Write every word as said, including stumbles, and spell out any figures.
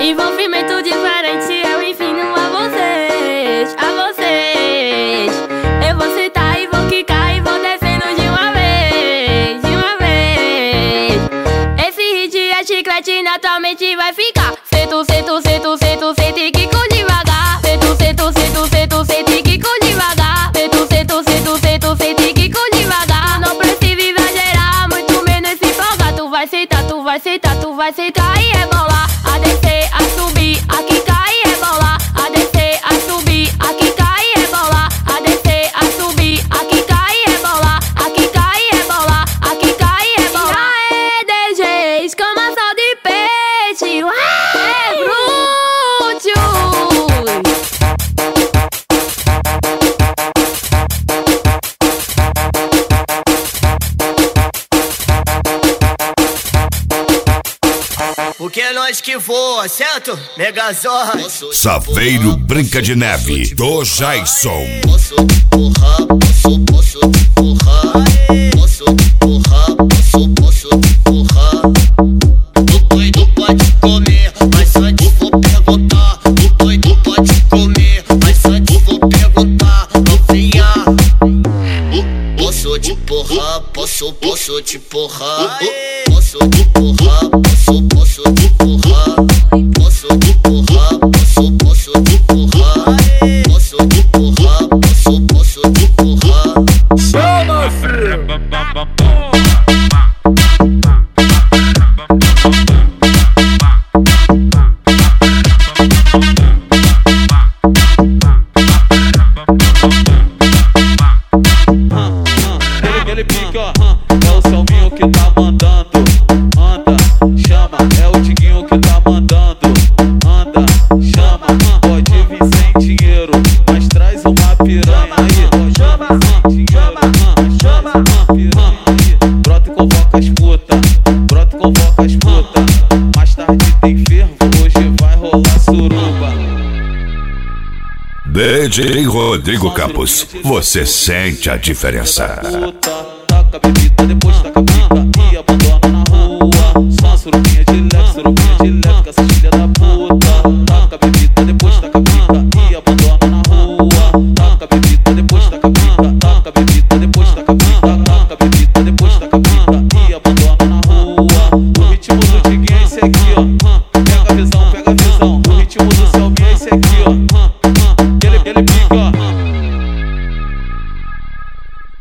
Envolvimento diferente eu ensino a vocês, a vocês. Eu vou sentar e vou quicar e vou descendo de uma vez, de uma vez. Esse hit é chiclete, naturalmente vai ficar. Sento, sento, sento, sento, sento e quico devagar. Sento, sento, sento, sento, sento e quico devagar. Sento, sento, sento, sento, sento e quico devagar. Não precisa exagerar, muito menos se empolgar. Tu vai sentar, tu vai sentar, tu vai sentar e rebolar. A descer, a subir, a quicar e rebolar. A descer, a subir, a quicar e rebolar. A descer, a subir, a quicar e rebolar. A quicar e rebolar, a quicar e rebolar. Aê, D Js, cama só de peixe. Ué, brutos. Porque é nós que voa, certo? Megazord. Saveiro Branca de Neve, do Jason. Posso empurrar, posso, posso empurrar. Posso empurrar, posso, posso empurrar. O doido pode comer, mas antes vou perguntar. O doido pode comer, mas antes vou perguntar. Novinha, posso te empurrar, posso, posso te empurrar. Posso te empurrar, posso, posso te empurrar. Posso te empurrar, posso, posso te empurrar. Posso te empurrar, posso, posso te empurrar. Chama, filho! Aquele pique, ó, é o Selminho que tá mandando. Anda, chama, é o Diguinho que tá mandando. Anda, chama, pode vir sem dinheiro, mas traz uma piranha aí. Chama, dinheiro, chama, piranha aí. Brota e convoca as puta, brota e convoca as puta. Mais tarde tem fervo, hoje vai rolar suruba. D J Rodrigo Campos, você sente a diferença. Taca a bebida,